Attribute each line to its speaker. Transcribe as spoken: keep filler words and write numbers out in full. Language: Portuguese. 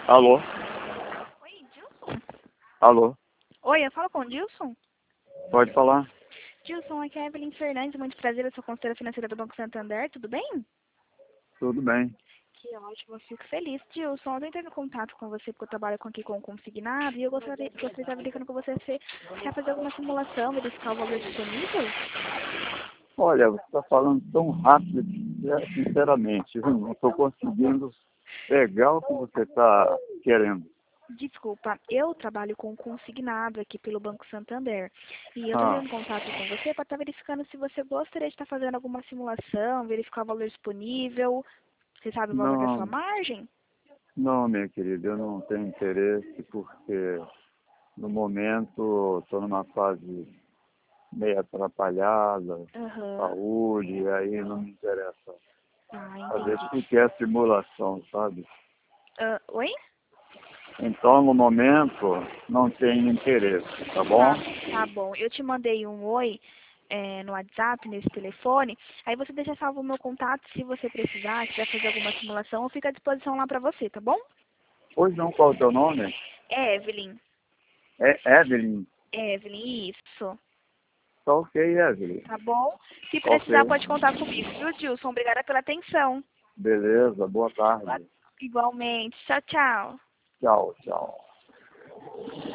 Speaker 1: Alô?
Speaker 2: Oi, Dilson?
Speaker 1: Alô?
Speaker 2: Oi, eu falo com o Dilson?
Speaker 1: Pode falar?
Speaker 2: Dilson, aqui é a Evelyn Fernandes, muito prazer, eu sou consultora financeira do Banco Santander, tudo bem?
Speaker 1: Tudo bem.
Speaker 2: Que ótimo, eu fico feliz. Dilson, eu entrei em contato com você porque eu trabalho com- aqui com o consignado e eu gostaria, gostaria de estar verificando com você se quer fazer alguma simulação, verificar o valor disponível.
Speaker 1: Olha, você está falando tão rápido que, é, sinceramente, eu não estou conseguindo pegar o que você está querendo.
Speaker 2: Desculpa, eu trabalho com consignado aqui pelo Banco Santander e eu estou
Speaker 1: Ah,
Speaker 2: entrando em contato com você para estar verificando se você gostaria de estar fazendo alguma simulação, verificar o valor disponível. Você sabe o valor da sua
Speaker 1: não,
Speaker 2: margem?
Speaker 1: não, minha querida, eu não tenho interesse porque, no momento, estou numa fase meio atrapalhada,
Speaker 2: Aham.
Speaker 1: saúde, e aí não me interessa
Speaker 2: Ah,
Speaker 1: fazer
Speaker 2: entendi.
Speaker 1: sequer simulação, sabe?
Speaker 2: Ah, oi?
Speaker 1: Então, no momento, não tenho interesse, tá bom?
Speaker 2: Tá, tá bom. Eu te mandei um oi é, no WhatsApp, nesse telefone. Aí você deixa salvo o meu contato. Se você precisar, quiser fazer alguma simulação, eu fico à disposição lá pra você, tá bom?
Speaker 1: Pois não, qual é o teu nome?
Speaker 2: É, Evelyn.
Speaker 1: É Evelyn.
Speaker 2: Evelyn, isso.
Speaker 1: Tá ok, Evelyn.
Speaker 2: Tá bom? Se
Speaker 1: Tá ok.
Speaker 2: precisar, pode contar comigo, viu, Dilson? Obrigada pela atenção.
Speaker 1: Beleza, boa tarde.
Speaker 2: Igualmente. Tchau, tchau.
Speaker 1: Tchau, tchau.